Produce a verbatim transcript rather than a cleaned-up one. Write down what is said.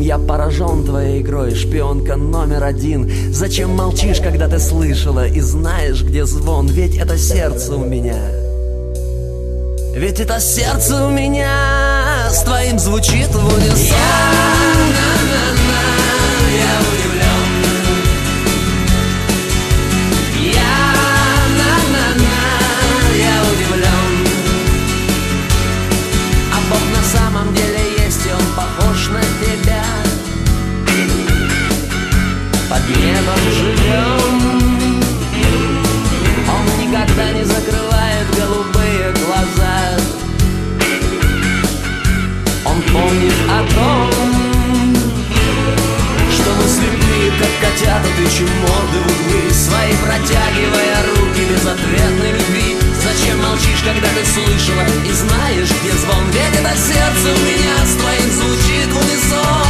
я поражен твоей игрой, шпионка номер один. Зачем молчишь, когда ты слышала и знаешь, где звон? Ведь это сердце у меня, ведь это сердце у меня с твоим звучит в унисон. Я удивлен, я на-на-на, я удивлен. А Бог на самом деле есть, и он похож на тебя. Под небом живем, он никогда не закрывает голубые глаза. Он помнит о том, что мы слепые, как котята, тычем морды в углы свои, протягивая руки безответной любви. Зачем молчишь, когда ты слышала и знаешь, где звон? Ведь это сердце у меня с твоим звучит в унисон.